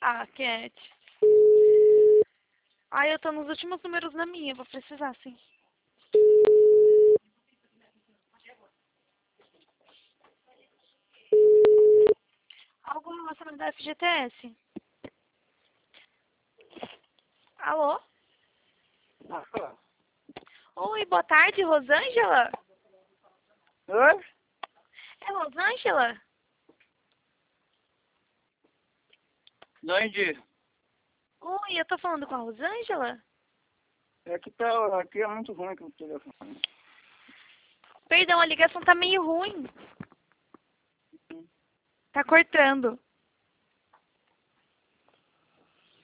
Ah, Cat. Ah, eu tô nos últimos números na minha, vou precisar, sim. Algo relacionado à FGTS? Alô? Oi, boa tarde, Rosângela? Oi? É Rosângela? Não entendi. Oi, eu tô falando com a Rosângela? É que tá, aqui é muito ruim com o telefone. Perdão, a ligação tá meio ruim. Tá cortando.